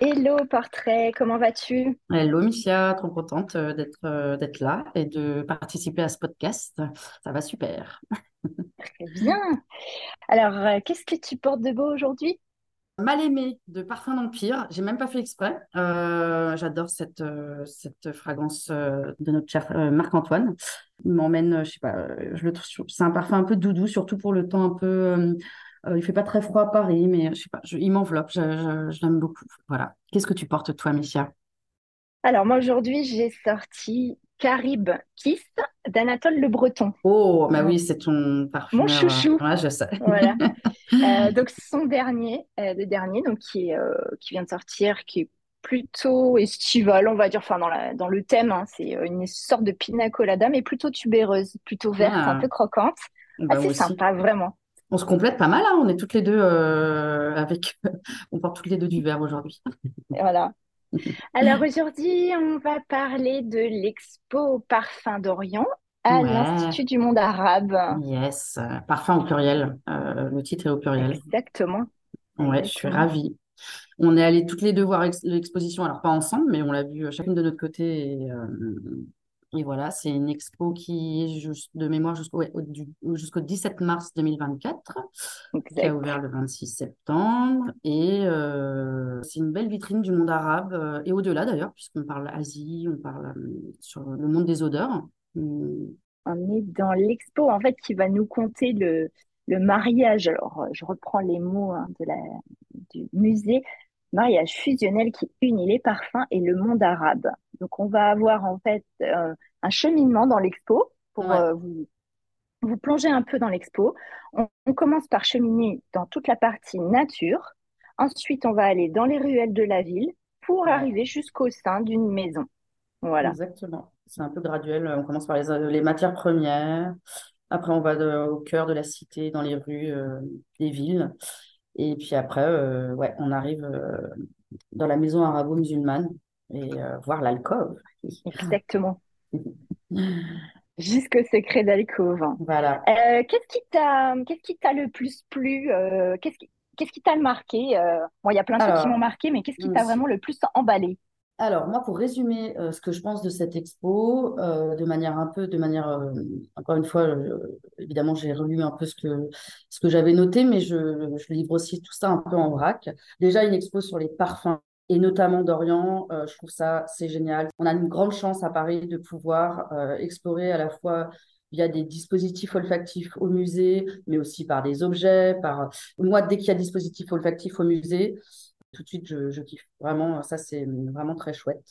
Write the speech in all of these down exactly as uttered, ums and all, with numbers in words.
Hello, portrait, comment vas-tu? Hello Michia, trop contente euh, d'être euh, d'être là et de participer à ce podcast. Ça va super. Très bien. Alors, euh, qu'est-ce que tu portes de beau aujourd'hui? Mal aimé de Parfum d'Empire, j'ai même pas fait exprès. Euh, j'adore cette, euh, cette fragrance euh, de notre cher euh, Marc-Antoine. Il m'emmène, euh, je sais pas, euh, je le trouve, c'est un parfum un peu doudou, surtout pour le temps un peu. Euh, euh, il fait pas très froid à Paris, mais je sais pas, je- il m'enveloppe, je, je, je l'aime beaucoup. Voilà. Qu'est-ce que tu portes toi, Michia? Alors, moi, aujourd'hui, j'ai sorti Caribe Kiss d'Anatole Le Breton. Oh, bah Mon, oui, c'est ton mon parfumeur. euh, chouchou. Ouais, je sais. Voilà. Euh, donc, son dernier, euh, le dernier, donc, qui, est, euh, qui vient de sortir, qui est plutôt estival, on va dire, enfin, dans la, dans le thème, hein, c'est euh, une sorte de pina colada, mais plutôt tubéreuse, plutôt verte, un Ah, peu croquante. bah Assez moi aussi. sympa, vraiment. On se complète pas mal, hein. On est toutes les deux euh, avec. On porte toutes les deux du vert aujourd'hui. Voilà. Alors aujourd'hui, on va parler de l'Expo Parfum d'Orient à Ouais, l'Institut du monde arabe. yes. Euh, Parfum au pluriel. Euh, le titre est au pluriel. Exactement, Ouais, je suis exactement. ravie. On est allées toutes les deux voir ex- l'exposition, alors pas ensemble, mais on l'a vue euh, chacune de notre côté. Et, euh, et voilà, c'est une expo qui est juste de mémoire jusqu'au ouais, au- du- jusqu'au dix-sept mars deux mille vingt-quatre, qui a Exact. ouvert le vingt-six septembre. Et euh, c'est une belle vitrine du monde arabe, euh, et au-delà d'ailleurs, puisqu'on parle Asie, on parle euh, sur le monde des odeurs. Hum, On est dans l'expo en fait qui va nous conter le, le mariage. Alors, euh, je reprends les mots hein, de la, du musée. Mariage fusionnel qui unit les parfums et le monde arabe. Donc, on va avoir en fait euh, un cheminement dans l'expo pour ouais, euh, vous vous plongez un peu dans l'expo. On, on commence par cheminer dans toute la partie nature. Ensuite, on va aller dans les ruelles de la ville pour ouais, arriver jusqu'au sein d'une maison. Voilà. exactement. C'est un peu graduel. On commence par les, les matières premières. Après, on va de- au cœur de la cité, dans les rues, euh, des villes. Et puis après, euh, ouais, on arrive euh, dans la maison arabo-musulmane et euh, voir l'alcôve. Exactement. Jusqu'au secret d'alcôve. Voilà. Euh, qu'est-ce qui t'a, qu'est-ce qui t'a le plus plu? euh, qu'est-ce qui, qu'est-ce qui t'a marqué? euh, Bon, il y a plein de trucs qui m'ont Alors, marqué, mais qu'est-ce qui t'a oui. vraiment le plus emballé? Alors, moi, pour résumer euh, ce que je pense de cette expo, euh, de manière un peu, de manière, euh, encore une fois, euh, évidemment, j'ai relu un peu ce que, ce que j'avais noté, mais je, je livre aussi tout ça un peu en vrac. Déjà, une expo sur les parfums, et notamment d'Orient, euh, je trouve ça, c'est génial. On a une grande chance à Paris de pouvoir euh, explorer à la fois via des dispositifs olfactifs au musée, mais aussi par des objets, par... Moi, dès qu'il y a dispositif olfactif au musée, tout de suite, je, je kiffe. Vraiment, ça, c'est vraiment très chouette.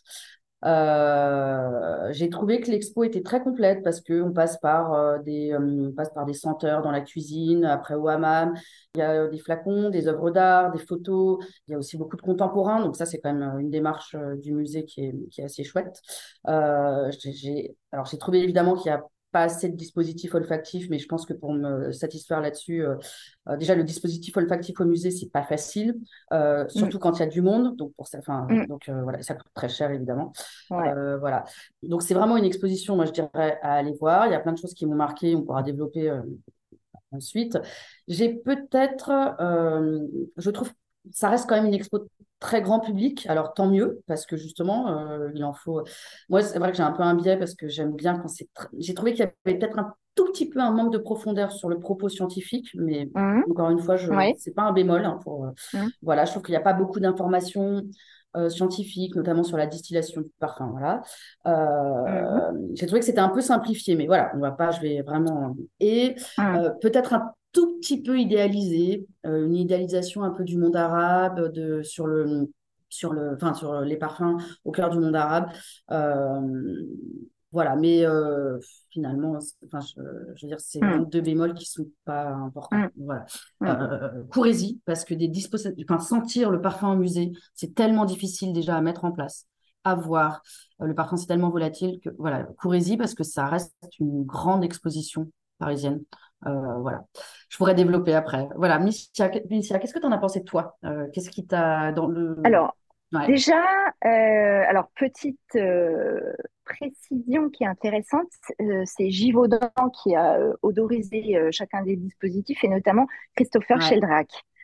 Euh, j'ai trouvé que l'expo était très complète parce qu'on passe par, euh, des, euh, on passe par des senteurs dans la cuisine, après au hammam. Il y a des flacons, des œuvres d'art, des photos. Il y a aussi beaucoup de contemporains. Donc ça, c'est quand même euh, une démarche euh, du musée qui est, qui est assez chouette. Euh, j'ai, j'ai- alors, j'ai trouvé évidemment qu'il y a pas assez de dispositifs olfactifs, mais je pense que pour me satisfaire là-dessus, euh, euh, déjà le dispositif olfactif au musée, c'est pas facile, euh, Mm, surtout quand il y a du monde. Donc pour ça, enfin, mm, donc euh, voilà, ça coûte très cher évidemment. ouais. Euh, voilà. Donc c'est vraiment une exposition, moi je dirais, à aller voir. Il y a plein de choses qui m'ont marqué, on pourra développer euh, ensuite. J'ai peut-être, euh, je trouve, ça reste quand même une expo très grand public. Alors tant mieux, parce que justement, euh, il en faut. Moi, c'est vrai que j'ai un peu un biais parce que j'aime bien quand c'est. tr- J'ai trouvé qu'il y avait peut-être un tout petit peu un manque de profondeur sur le propos scientifique, mais Mm, encore une fois, je, ouais. c'est pas un bémol, hein, pour. euh, Mm, Voilà, je trouve qu'il n'y a pas beaucoup d'informations euh, scientifiques, notamment sur la distillation du parfum. Voilà. mm, Euh, j'ai trouvé que c'était un peu simplifié, mais voilà, on va pas, je vais vraiment. Et mm. euh, peut-être un tout petit peu idéalisé, euh, une idéalisation un peu du monde arabe, de, sur le, sur le, enfin, sur les parfums au cœur du monde arabe. Euh, voilà, mais euh, finalement, c'est- enfin, je, je veux dire, c'est vraiment Mm, deux bémols qui sont pas importants. mm, Voilà. mm. Euh, courez-y, parce que des dispositifs, enfin, sentir le parfum au musée, c'est tellement difficile déjà à mettre en place, à voir. Euh, le parfum, c'est tellement volatile que, voilà, courez-y parce que ça reste une grande exposition parisienne. Euh, voilà. Je pourrais développer après. Voilà, Missia, Missia, qu'est-ce que tu en as pensé de toi? Euh, qu'est-ce qui t'a dans le... Alors, Ouais, déjà, euh, alors petite euh, précision qui est intéressante, euh, c'est Givaudan qui a euh, odorisé euh, chacun des dispositifs et notamment Christopher ouais, Sheldrak.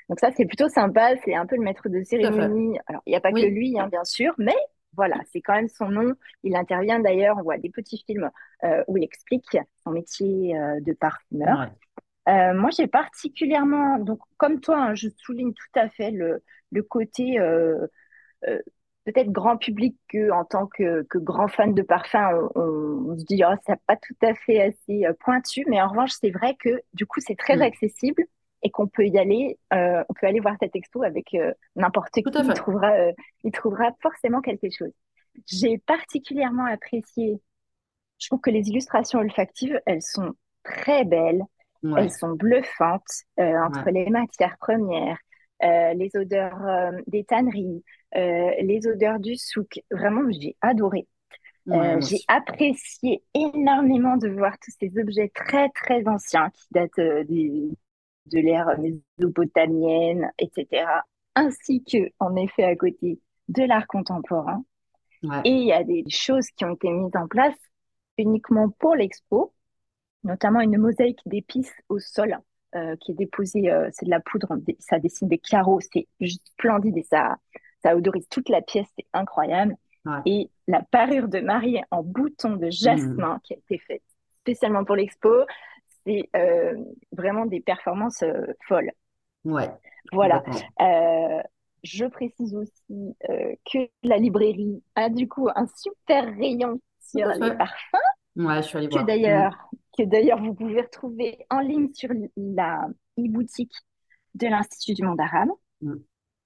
Donc ça, c'est plutôt sympa. C'est un peu le maître de Tout à fait. cérémonie. Alors, il n'y a pas que Oui, lui, hein, bien sûr, mais voilà, c'est quand même son nom. Il intervient d'ailleurs, on voit des petits films euh, où il explique son métier euh, de parfumeur. ouais, Euh, moi, j'ai particulièrement, donc comme toi, hein, je souligne tout à fait le, le côté euh, euh, peut-être grand public que en tant que, que grand fan de parfum, on, on- on se dit, oh, c'est pas tout à fait assez euh, pointu, mais en revanche, c'est vrai que du coup, c'est très mm, accessible et qu'on peut y aller, euh, on peut aller voir cette expo avec euh, n'importe tout qui, à il fait. trouvera, euh, il trouvera forcément quelque chose. J'ai particulièrement apprécié, je trouve que les illustrations olfactives, elles sont très belles, elles Ouais, sont bluffantes euh, entre ouais, les matières premières, euh, les odeurs euh, des tanneries, euh, les odeurs du souk. Vraiment, j'ai adoré. ouais, Euh, moi j'ai aussi. apprécié énormément de voir tous ces objets très, très anciens qui datent euh, des- de l'ère mésopotamienne, et cetera. Ainsi que, en effet, à côté de l'art contemporain. Ouais, Et il y a des choses qui ont été mises en place uniquement pour l'expo, notamment une mosaïque d'épices au sol euh, qui est déposée, euh, c'est de la poudre, ça dessine des carreaux, c'est juste splendide et ça, ça odorise toute la pièce, c'est incroyable. ouais. Et la parure de Marie en bouton de Mm, jasmin qui a été faite spécialement pour l'expo, c'est euh, vraiment des performances euh, folles. ouais, Voilà. complètement. Euh, je précise aussi euh, que la librairie a du coup un super rayon Tout sur à les fait. parfums Ouais, je suis allée que voir. Mm. d'ailleurs que d'ailleurs vous pouvez retrouver en ligne sur la e-boutique de l'Institut du monde arabe. Mm.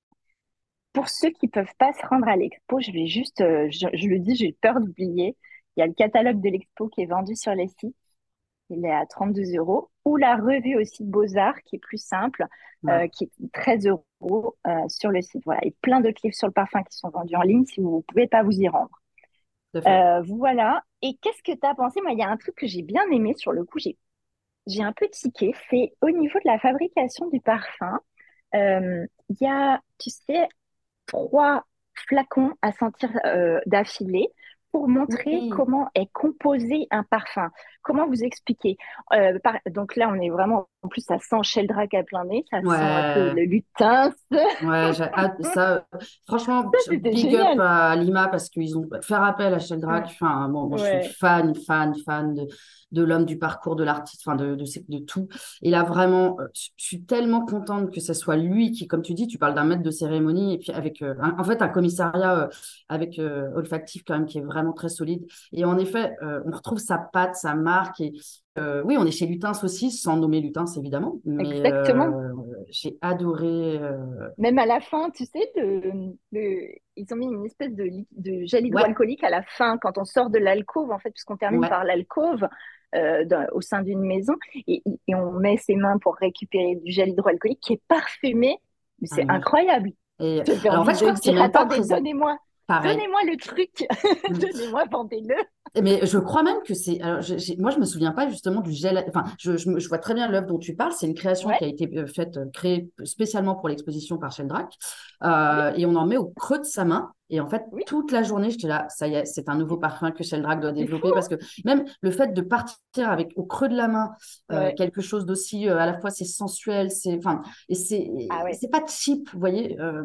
Pour ceux qui peuvent pas se rendre à l'expo, je vais juste, euh, je, je le dis, j'ai peur d'oublier. Il y a le catalogue de l'expo qui est vendu sur les sites. Il est à trente-deux euros. Ou la revue aussi de Beaux-Arts qui est plus simple, Ouais, euh, qui est treize euros euh, sur le site. Voilà. Et plein d'autres livres sur le parfum qui sont vendus en ligne si vous ne pouvez pas vous y rendre. tout à fait. Euh, voilà. Et qu'est-ce que tu as pensé? Moi, il y a un truc que j'ai bien aimé sur le coup. J'ai J'ai un peu tiqué, c'est au niveau de la fabrication du parfum. Euh, Il y a, tu sais, trois flacons à sentir euh, d'affilée pour montrer Oui. comment est composé un parfum. Comment vous expliquer? Euh, par- donc là, on est vraiment, en plus, ça sent Sheldrake à plein nez, ça sent un peu Ouais. le lutin. Ça, Ouais, j'ai hâte- ça, franchement, c'était big up génial. à Lima parce qu'ils ont fait appel à Sheldrake. Mm. Enfin, bon, moi, je suis Ouais. fan, fan, fan de, de l'homme, du parcours, de l'artiste, enfin, de, de, de tout. Et là, vraiment, euh, je je suis tellement contente que ce soit lui qui, comme tu dis, tu parles d'un maître de cérémonie et puis avec, euh, un- en fait, un commissariat euh, avec euh, olfactif quand même qui est vraiment très solide. Et en effet, euh, on retrouve sa patte, sa marque. Et euh, oui, on est chez Lutins aussi, sans nommer Lutins évidemment, mais Exactement. euh, j'ai adoré. euh, Même à la fin, tu sais, le, le- ils ont mis une espèce de, li- de gel Ouais, hydroalcoolique à la fin, quand on sort de l'alcôve, en fait, puisqu'on termine ouais, par l'alcôve euh, dans- au sein d'une maison, et, et on met ses mains pour récupérer du gel hydroalcoolique qui est parfumé. Mais ah c'est mais oui. incroyable. Et Ça fait alors en fait, envie je de crois que c'est dire, même pas attendez, présent. donnez-moi, Pareil. donnez-moi le truc, Mm. donnez-moi, vendez-le. Mais je crois même que c'est. Alors, j'ai- j'ai- moi, je me souviens pas justement du gel. Enfin, je, je, me- je vois très bien l'œuvre dont tu parles. C'est une création Ouais, qui a été euh, faite, euh, créée spécialement pour l'exposition par Sheldrake. oui, Euh, et on en met au creux de sa main. Et en fait, oui, toute la journée, j'étais là, ça y est, c'est un nouveau parfum que Sheldrake doit c'est fou, développer. Parce que même le fait de partir avec au creux de la main hein. euh, Ouais. quelque chose d'aussi, euh, à la fois, c'est sensuel, c'est, enfin, et c'est, Ah ouais, c'est pas cheap, vous voyez. Euh,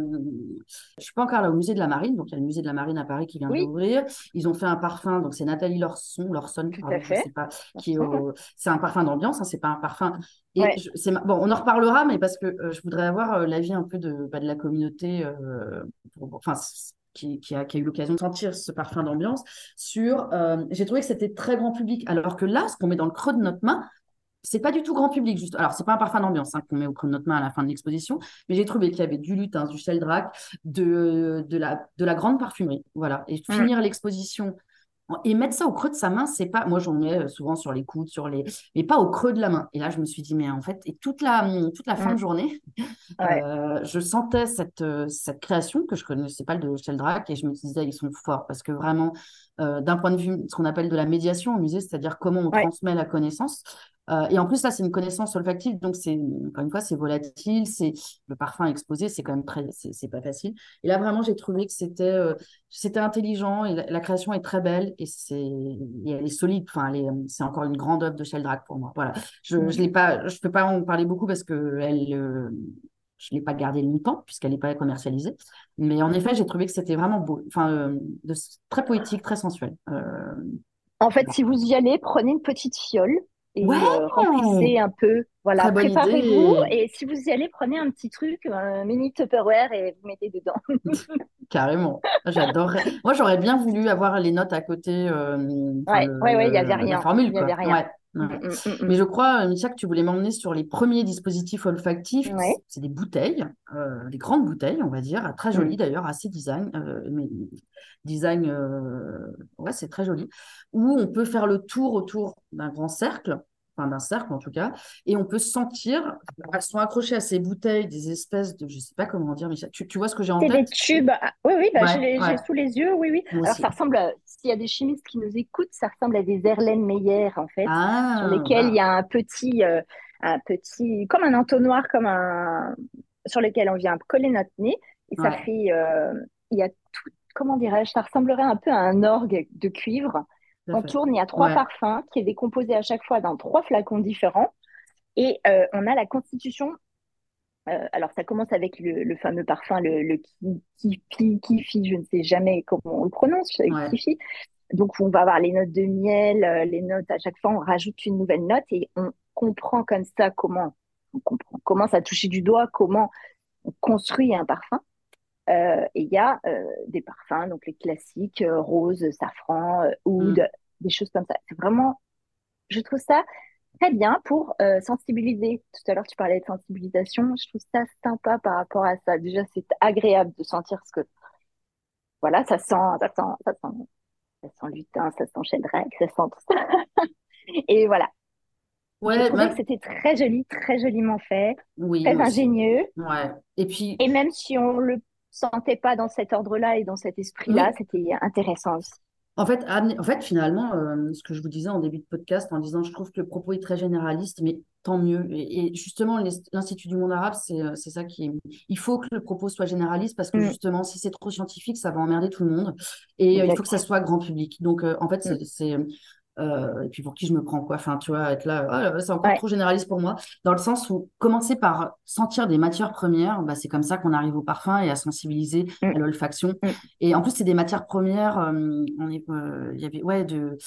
je suis pas encore là au musée de la Marine. Donc, il y a le musée de la Marine à Paris qui vient oui, d'ouvrir. Ils ont fait un parfum, donc c'est Nathalie Lorson, Lorson, tout à pardon, je fait. sais pas, qui est Attention, hein. au, c'est un parfum d'ambiance, hein, c'est pas un parfum. Et Ouais. je- c'est ma- bon, on en reparlera, mais parce que euh, je voudrais avoir euh, l'avis un peu de, bah, de la communauté, euh, pour- enfin, c- qui, qui a, qui a eu l'occasion de sentir ce parfum d'ambiance. Sur, euh, j'ai trouvé que c'était très grand public, alors que là, ce qu'on met dans le creux de notre main, c'est pas du tout grand public, juste. Alors, c'est pas un parfum d'ambiance hein, qu'on met au creux de notre main à la fin de l'exposition, mais j'ai trouvé qu'il y avait du lutin, du Sheldrake, de, de la, de la grande parfumerie. Voilà. Et Mm. finir l'exposition et mettre ça au creux de sa main, c'est pas. Moi, j'en mets euh, souvent sur les coudes, sur les. Mais pas au creux de la main. Et là, je me suis dit, mais en fait, et toute la, toute la fin de Mm. journée, Ouais. euh, je sentais cette, euh, cette création que je connaissais pas de Sheldrake et je me disais, ils sont forts parce que vraiment, euh, d'un point de vue, ce qu'on appelle de la médiation au musée, c'est-à-dire comment on Ouais. transmet la connaissance. Euh, et en plus, là, c'est une connaissance olfactive, donc c'est, encore une fois, c'est volatile, c'est le parfum exposé, c'est quand même très, c'est c'est pas facile. Et là, vraiment, j'ai trouvé que c'était, euh, c'était intelligent et la, la création est très belle et c'est, et elle est solide. Enfin, elle est, c'est encore une grande œuvre de Sheldrake pour moi. Voilà. Je, je Mm. l'ai pas, je peux pas en parler beaucoup parce que elle, euh, je ne l'ai pas gardée longtemps puisqu'elle n'est pas commercialisée. Mais en effet, j'ai trouvé que c'était vraiment beau, enfin, euh, de- très poétique, très sensuel. Euh, En fait, voilà. si vous y allez, prenez une petite fiole Ouais, et euh, remplissez un peu. Voilà, très bonne préparez-vous. idée. Et si vous y allez, prenez un petit truc, un mini Tupperware et vous mettez dedans. Carrément. J'adorerais. Moi, j'aurais bien voulu avoir les notes à côté, euh, enfin, Ouais, le, ouais, ouais, il y avait le- la rien. formule, Il y avait quoi. rien. Ouais, Mm, ouais. mm, mm, Mais mm. je crois, Micha, que tu voulais m'emmener sur les premiers dispositifs olfactifs. Ouais. C'est des bouteilles, euh, des grandes bouteilles, on va dire, très Mm. jolies d'ailleurs, assez design. Euh, mais design, euh, ouais, c'est très joli. Où on peut faire le tour autour d'un grand cercle, enfin d'un cercle en tout cas, et on peut sentir, elles sont accrochées à ces bouteilles, des espèces de, je sais pas comment dire, Micha. Tu, tu vois ce que j'ai en C'est des tête? tubes. Ah, oui, oui, bah, Ouais, j'ai, j'ai ouais, sous les yeux, oui, oui. moi Alors, ça aussi. ressemble, à- s'il y a des chimistes qui nous écoutent, ça ressemble à des Erlenmeyer, en fait, sur Ah, lesquels il y waouh, a un petit, euh, un petit, comme un entonnoir, comme un, sur lequel on vient coller notre nez. Et ça ouais, fait, euh, il y a tout, comment dirais-je, ça ressemblerait un peu à un orgue de cuivre. tout à On fait. tourne, il y a trois Ouais, parfums qui est décomposé à chaque fois dans trois flacons différents. Et euh, on a la constitution. Euh, alors, ça commence avec le, le fameux parfum, le, le ki- kifi, kifi, je ne sais jamais comment on le prononce, euh, ouais. kifi. Donc, on va avoir les notes de miel, euh, les notes, à chaque fois, on rajoute une nouvelle note et on comprend comme ça comment on comprend, commence à toucher du doigt, comment on construit un parfum. Euh, et il y a euh, des parfums, donc les classiques, euh, rose, safran, euh, oud, Hmm, des choses comme ça. C'est vraiment, je trouve ça très bien pour euh, sensibiliser. Tout à l'heure, tu parlais de sensibilisation. Je trouve ça sympa par rapport à ça. Déjà, c'est agréable de sentir ce que, voilà, ça sent, ça sent, ça sent, ça sent lutin, ça sent chèvrec, ça sent tout ça. Et voilà. J'ai ouais, trouvé que même, c'était très joli, très joliment fait, oui, très moi aussi. ingénieux. Ouais. Et puis, Et même si on le sentait pas dans cet ordre-là et dans cet esprit-là, oui, c'était intéressant aussi. en fait, amener- en fait finalement, euh, ce que je vous disais en début de podcast, en disant, je trouve que le propos est très généraliste, mais tant mieux. Et, et justement, l'Inst- l'Institut du monde arabe, c'est euh, c'est ça qui est. Il faut que le propos soit généraliste parce que Mm, justement, si c'est trop scientifique, ça va emmerder tout le monde. Et euh, il faut que exact. ça soit grand public. Donc, euh, en fait, Mm, c'est. c'est, euh, et puis pour qui je me prends quoi? Enfin, tu vois, être là, ah, là, c'est encore ouais. trop généraliste pour moi. Dans le sens où commencer par sentir des matières premières, bah, c'est comme ça qu'on arrive au parfum et à sensibiliser Mm, à l'olfaction. mm, Et en plus, c'est des matières premières. euh, on est, euh, il y avait ouais de,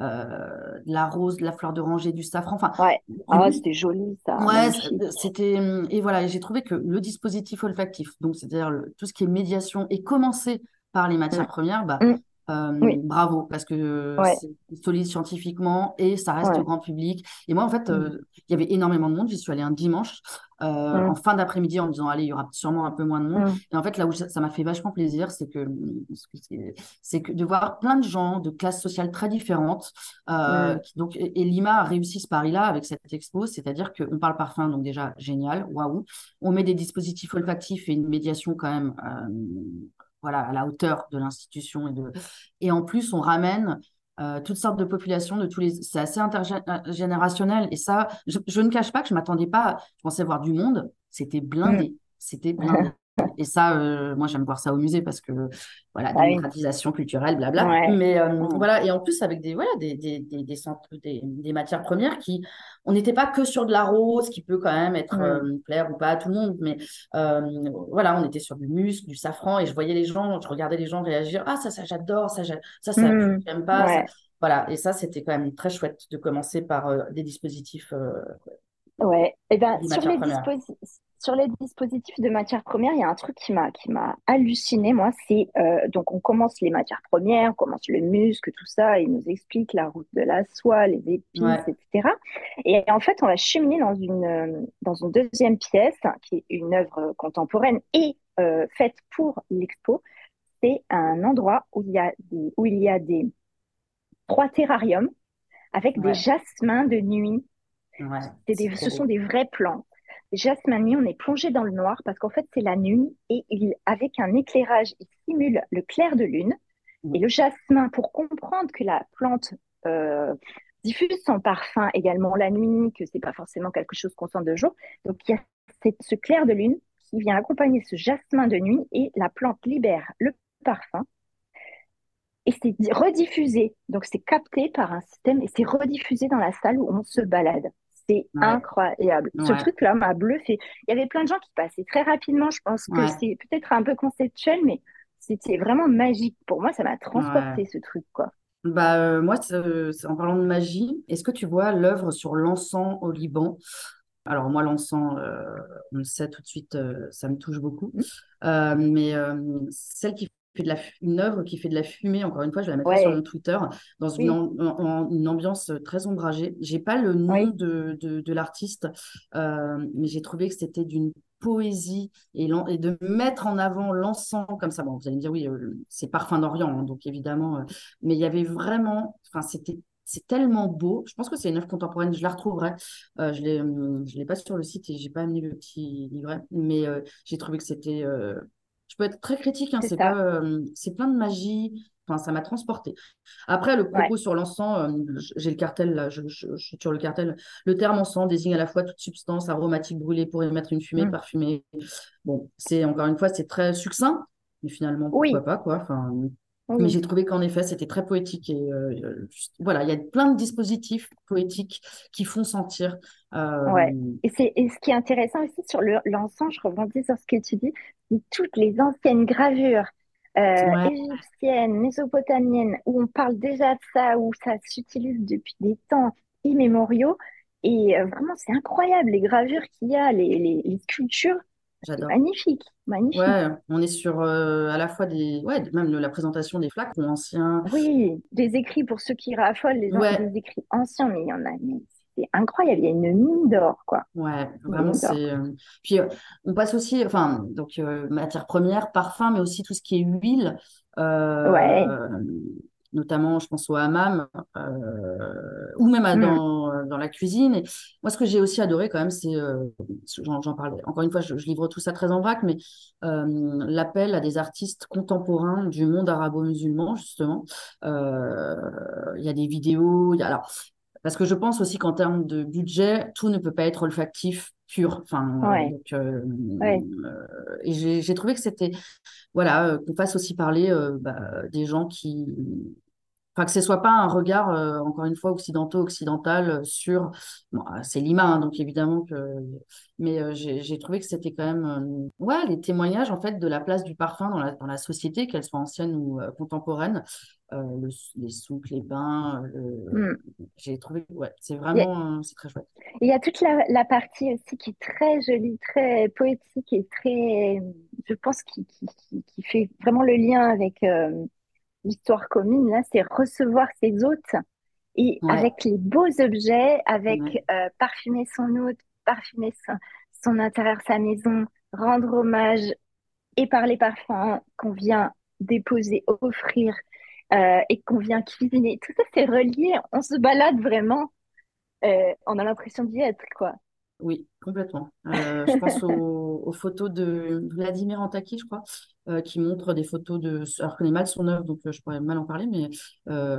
euh, de la rose, de la fleur d'oranger, du safran. Enfin, ouais. et Ah, oui, c'était joli, ça, ouais, magnifique. c'était et voilà. Et j'ai trouvé que le dispositif olfactif, donc c'est-à-dire le- tout ce qui est médiation, et commencer par les Mm, matières premières, bah mm, euh, oui, bravo, parce que ouais, c'est solide scientifiquement et ça reste ouais. grand public. Et moi, en fait, Mm, euh, il y avait énormément de monde. J'y suis allée un dimanche, euh, en mm, fin d'après-midi, en me disant, allez, il y aura sûrement un peu moins de monde. mm, Et en fait, là où ça ça m'a fait vachement plaisir, c'est que, c'est c'est que de voir plein de gens de classes sociales très différentes. Euh, mm, qui- donc, et, et Lima a réussi ce pari-là avec cette expo, c'est-à-dire qu'on parle parfum, donc déjà génial, waouh. On met des dispositifs olfactifs et une médiation quand même. Euh, voilà, à la hauteur de l'institution et de, et en plus, on ramène euh, toutes sortes de populations de tous les. C'est assez intergénérationnel. Et ça, je, je ne cache pas que je m'attendais pas. Je pensais voir du monde. C'était mm. blindé. C'était blindé. Et ça, euh, moi, j'aime voir ça au musée parce que, voilà, Bah oui, démocratisation culturelle, blabla. ouais. Mais euh, Mm, voilà, et en plus, avec des, voilà, des, des, des, des, centres- des, des matières premières qui. On n'était pas que sur de la rose, qui peut quand même être mm, euh, plaire ou pas à tout le monde, mais euh, voilà, on était sur du musc, du safran, et je voyais les gens, je regardais les gens réagir. Ah, ça, ça, j'adore, ça, j'a- ça, ça, mm. j'aime pas, ça. Ouais, Voilà, et ça, c'était quand même très chouette de commencer par euh, des dispositifs, euh, ouais. Et ben, des sur matières les premières. disposi- sur les dispositifs de matières premières, il y a un truc qui m'a qui m'a halluciné, moi, c'est euh, donc on commence les matières premières, on commence le muscle, tout ça, il nous explique la route de la soie, les épices, Ouais, et cetera. Et en fait, on va cheminer dans une euh, dans une deuxième pièce qui est une œuvre contemporaine et euh, faite pour l'expo. C'est un endroit où il y a des où il y a des trois terrariums avec des ouais, jasmins de nuit. ouais, C'est c'est des, trop ce sont beau. des vrais plants. Les jasmins de nuit, on est plongé dans le noir parce qu'en fait, c'est la nuit et il, avec un éclairage, il simule le clair de lune. Et Mm, le jasmin, pour comprendre que la plante euh, diffuse son parfum également la nuit, que c'est pas forcément quelque chose qu'on sent de jour, donc il y a cette- ce clair de lune qui vient accompagner ce jasmin de nuit et la plante libère le parfum et c'est rediffusé. Donc, c'est capté par un système et c'est rediffusé dans la salle où on se balade. C'est Ouais, incroyable. Ce ouais, truc-là m'a bluffé. Il y avait plein de gens qui passaient très rapidement. Je pense que ouais, c'est peut-être un peu conceptuel, mais c'était vraiment magique. Pour moi, ça m'a ouais. transporté ce truc, quoi. Bah, euh, moi, c'est- c'est- en parlant de magie, est-ce que tu vois l'œuvre sur l'encens au Liban? Alors moi, l'encens, euh, on le sait tout de suite, euh, ça me touche beaucoup. Mm. Euh, mais euh, celle qui fait de la, fu- une œuvre qui fait de la fumée, encore une fois, je la mettrai sur mon Ouais, Twitter, dans une, oui, am- en- en- une ambiance très ombragée. J'ai pas le nom oui, de, de, de l'artiste, euh, mais j'ai trouvé que c'était d'une poésie et, l'en- et de mettre en avant l'encens comme ça. Bon, vous allez me dire, oui, euh, c'est Parfum d'Orient, hein, donc évidemment, euh, mais il y avait vraiment, enfin, c'était c'est tellement beau. Je pense que c'est une œuvre contemporaine. Je la retrouverai. Euh, je l'ai, hum, je l'ai pas sur le site et j'ai pas amené le petit livret, mais euh, j'ai trouvé que c'était. Euh, je peux être très critique, hein, c'est c'est ça. pas, euh, c'est plein de magie. Enfin, ça m'a transporté. Après, le Ouais. propos sur l'encens, euh, j'ai le cartel là, je, je- je suis sur le cartel. Le terme encens désigne à la fois toute substance aromatique brûlée pour émettre une fumée Mm. parfumée. Bon, c'est encore une fois, c'est très succinct, mais finalement, pourquoi Oui, pas, quoi. Enfin, mais oui. j'ai trouvé qu'en effet, c'était très poétique et euh, euh, juste- voilà, il y a plein de dispositifs poétiques qui font sentir. euh, Ouais. Et c'est et ce qui est intéressant aussi sur le, l'encens, je rebondis sur ce que tu dis, c'est toutes les anciennes gravures euh, ouais, égyptiennes, mésopotamiennes, où on parle déjà de ça, où ça s'utilise depuis des temps immémoriaux. Et euh, vraiment, c'est incroyable les gravures qu'il y a, les, les, les sculptures. C'est j'adore. magnifique, magnifique. Ouais, on est sur euh, à la fois des, ouais, même la présentation des flacons anciens. Oui, des écrits pour ceux qui raffolent, les gens, Ouais, des écrits anciens, mais il y en a, mais c'est incroyable. Il y a une mine d'or, quoi. ouais, Une vraiment mine d'or. c'est. euh, Puis euh, on passe aussi, enfin, donc euh, matière première, parfum, mais aussi tout ce qui est huile, Ouais. euh, notamment, je pense au hammam, euh, ou même à- Hmm. dans, dans la cuisine. Et moi, ce que j'ai aussi adoré quand même, c'est, euh, j'en j'en parlais. Encore une fois, je, je livre tout ça très en vrac, mais euh, l'appel à des artistes contemporains du monde arabo-musulman, justement. Euh, Il y a des vidéos, il y a alors. Parce que je pense aussi qu'en termes de budget, tout ne peut pas être olfactif pur. Enfin, euh, Ouais. donc, euh, Ouais. euh, et j'ai j'ai trouvé que c'était, voilà, euh, qu'on fasse aussi parler euh, bah, des gens qui, enfin, que ce soit pas un regard, euh, encore une fois, occidentaux-occidental euh, sur, bon, euh, c'est Lima, hein, donc évidemment que, mais euh, j'ai j'ai trouvé que c'était quand même, euh, ouais, les témoignages en fait de la place du parfum dans la, dans la société, qu'elle soit ancienne ou euh, contemporaine, euh, le- les souks, les bains, euh, le- Hmm. j'ai trouvé, ouais, c'est Il y a, vraiment, euh, c'est très chouette. il y a toute la, la partie aussi qui est très jolie, très poétique et très, je pense, qui, qui, qui, qui fait vraiment le lien avec euh, l'histoire commune. Là, c'est recevoir ses hôtes et Ouais, avec les beaux objets, ouais, avec euh, parfumer son hôte, parfumer son, son intérieur, sa maison, rendre hommage et par les parfums qu'on vient déposer, offrir euh, et qu'on vient cuisiner. Tout ça, c'est relié. On se balade vraiment. Euh, on a l'impression d'y être, quoi. oui, complètement. Euh, je pense aux, aux photos de Vladimir Antaki, je crois, euh, qui montre des photos de, alors je connais mal son œuvre, donc euh, je pourrais mal en parler, mais euh,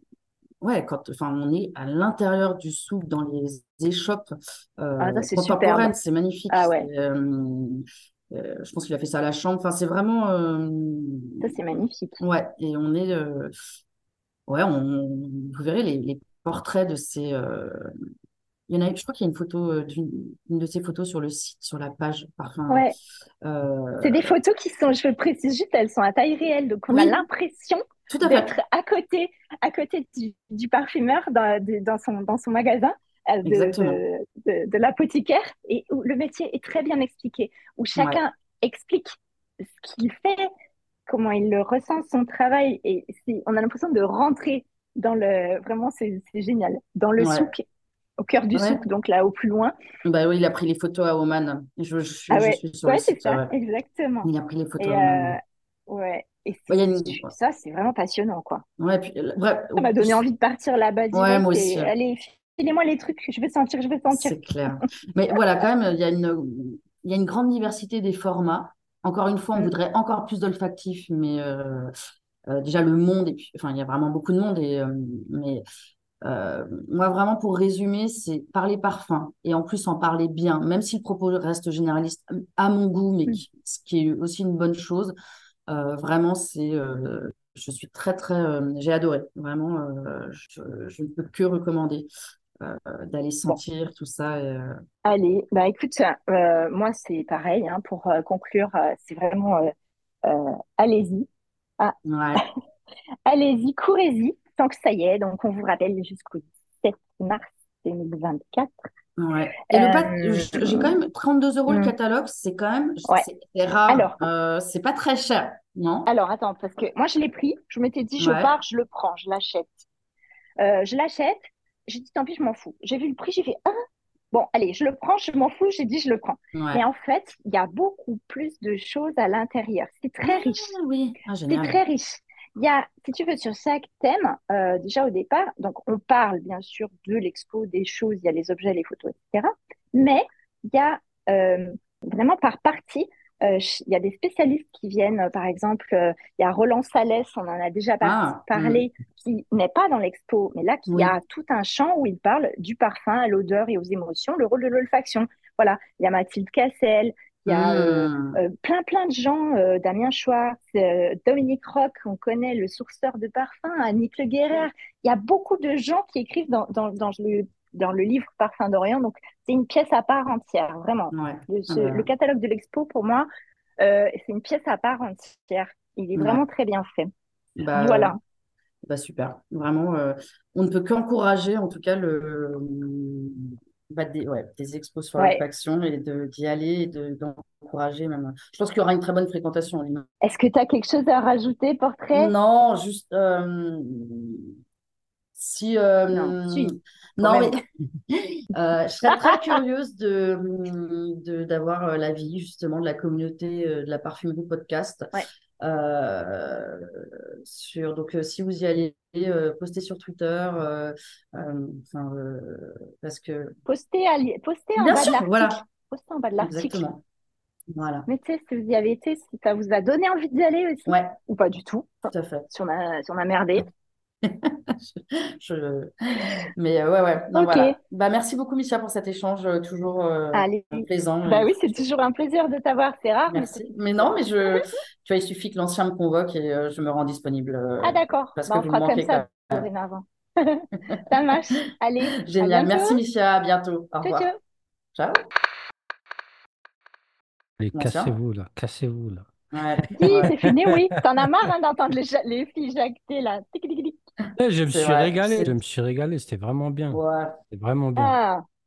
ouais, quand, enfin, on est à l'intérieur du souk, dans les échoppes Ah, ça, euh, c'est superbe. contemporaines, c'est magnifique. Ah ouais, C'est, euh, euh, je pense qu'il a fait ça à la chambre. Enfin, c'est vraiment, euh, ça, c'est magnifique. ouais, et on est, euh, ouais, on, vous verrez les, les portraits de ces. euh, il y en a, je crois qu'il y a une photo euh, d'une une de ces photos sur le site, sur la page parfum. Ouais, Euh, c'est des photos qui sont, je précise juste, elles sont à taille réelle. Donc, on a oui, l'impression tout à fait, d'être à côté, à côté du, du parfumeur dans, de- dans son, dans son magasin, euh, de, exactement. de, de, de l'apothicaire, et où le métier est très bien expliqué, où Ouais, chacun explique ce qu'il fait, comment il le ressent, son travail. Et c'est, on a l'impression de rentrer dans le... Vraiment, c'est c'est génial. Dans le ouais, souk, au cœur du ouais. souk, donc là, au plus loin. Bah oui, il a pris les photos à Oman. Je, je, suis Ah je ouais, suis sur le ouais, c'est site. ça, Ouais. exactement. Il a pris les photos Et à euh, Oman. ouais, et Ouais, il y a c'est- une- ça, c'est vraiment passionnant, quoi. ouais, puis, euh, bref, Ça m'a donné envie de partir là-bas ouais, moi direct aussi, et euh, allez, filez-moi les trucs, je veux sentir, je veux sentir. c'est clair. Mais voilà, quand même, il y a une, il y a une grande diversité des formats. Encore une fois, on Mm, voudrait encore plus d'olfactif, mais euh, euh, déjà le monde, et puis, enfin, il y a vraiment beaucoup de monde. Et, euh, mais euh, moi, vraiment, pour résumer, c'est parler parfum et en plus en parler bien, même si le propos reste généraliste à mon goût, mais mm. qui- ce qui est aussi une bonne chose. Euh, vraiment, c'est, euh, je suis très, très, euh, j'ai adoré. Vraiment, euh, je, je ne peux que recommander. euh, d'aller Bon, sentir tout ça. Et, euh, allez, bah écoute, euh, moi c'est pareil, hein, pour euh, conclure, euh, c'est vraiment euh, euh, allez-y. Ah, ouais, allez-y, courez-y, tant que ça y est. Donc, on vous rappelle jusqu'au sept mars deux mille vingt-quatre. ouais. Et le pat, Euh, j'ai quand même trente-deux euros le hmm, catalogue, c'est quand même, ouais. c'est c'est rare, Alors, euh, c'est pas très cher, non? alors, attends, parce que moi, je l'ai pris. Je m'étais dit, je Ouais, pars, je le prends, je l'achète. Euh, je l'achète. J'ai dit, tant pis, je m'en fous. J'ai vu le prix, j'ai fait, ah, bon, allez, je le prends, je m'en fous. J'ai dit, je le prends. ouais. Mais en fait, il y a beaucoup plus de choses à l'intérieur. C'est très riche. Ah oui, ah, C'est génial. très riche. Il y a, si tu veux, sur chaque thème, euh, déjà au départ, donc on parle bien sûr de l'expo, des choses, il y a les objets, les photos, et cetera. Mais il y a euh, vraiment par partie, euh, ch- il y a des spécialistes qui viennent, euh, par exemple, euh, il y a Roland Salès, on en a déjà par- Ah, hmm, parlé, qui n'est pas dans l'expo, mais là, qui oui. a tout un champ où il parle du parfum à l'odeur et aux émotions, le rôle de l'olfaction. Voilà, il y a Mathilde Cassel, il y a euh, Hmm. euh, plein, plein de gens, euh, Damien Schwartz, euh, Dominique Roch, on connaît le sourceur de parfum, Annick Le Guérer. Il y a beaucoup de gens qui écrivent dans, dans, dans le, dans le livre Parfum d'Orient. Donc, c'est une pièce à part entière, vraiment. Ouais. Le, Ah ce- le bah, catalogue de l'expo, pour moi, euh, c'est une pièce à part entière. Il est ouais. vraiment très bien fait. Bah, Voilà. bah super. Vraiment, euh, on ne peut qu'encourager en tout cas le, bah, des, ouais, des expos sur Ouais. l'olfaction et de, d'y aller et de, d'encourager même. Je pense qu'il y aura une très bonne fréquentation en ligne. Est-ce que tu as quelque chose à rajouter, portrait? Non, juste euh, si Non, euh, si, quand non mais même. euh, je serais très curieuse de, de d'avoir euh, l'avis justement de la communauté euh, de la parfumerie podcast Ouais. euh, sur donc euh, si vous y allez euh, poster sur Twitter euh, euh, enfin, euh, parce que Postez, à li- postez en bien bas de sûr l'article. voilà Postez en bas de l'article. exactement voilà Mais tu sais, si vous y avez été, si ça vous a donné envie d'y aller aussi, ouais ou pas du tout, tout à fait. si on a, si on a merdé. Je- Mais euh, ouais, ouais, non, Ok, voilà. Bah, merci beaucoup, Micha, pour cet échange euh, toujours euh, allez. plaisant. Bah Et oui, c'est toujours un plaisir de t'avoir. C'est rare, mais ça merci. fait Mais non, plaisir. mais je, tu vois, il suffit que l'ancien me convoque et euh, je me rends disponible Ah euh, d'accord, parce bah, que on vous me fera comme manquez ça quand même. dorénavant. Ça marche. Allez, à Génial. bientôt. Merci, Micha. À bientôt. Au Ciao, revoir. ciao. Ciao. Allez, L'ancien? cassez-vous là, cassez-vous là. Ouais, Dis, ouais. c'est fini, oui. T'en as marre hein, d'entendre les, ja- les filles jacter là. Tic, tic, tic. Eh, je me C'est suis vrai. régalé, je C'est... me suis régalé, c'était vraiment bien. Ouais. C'était vraiment bien. Ah.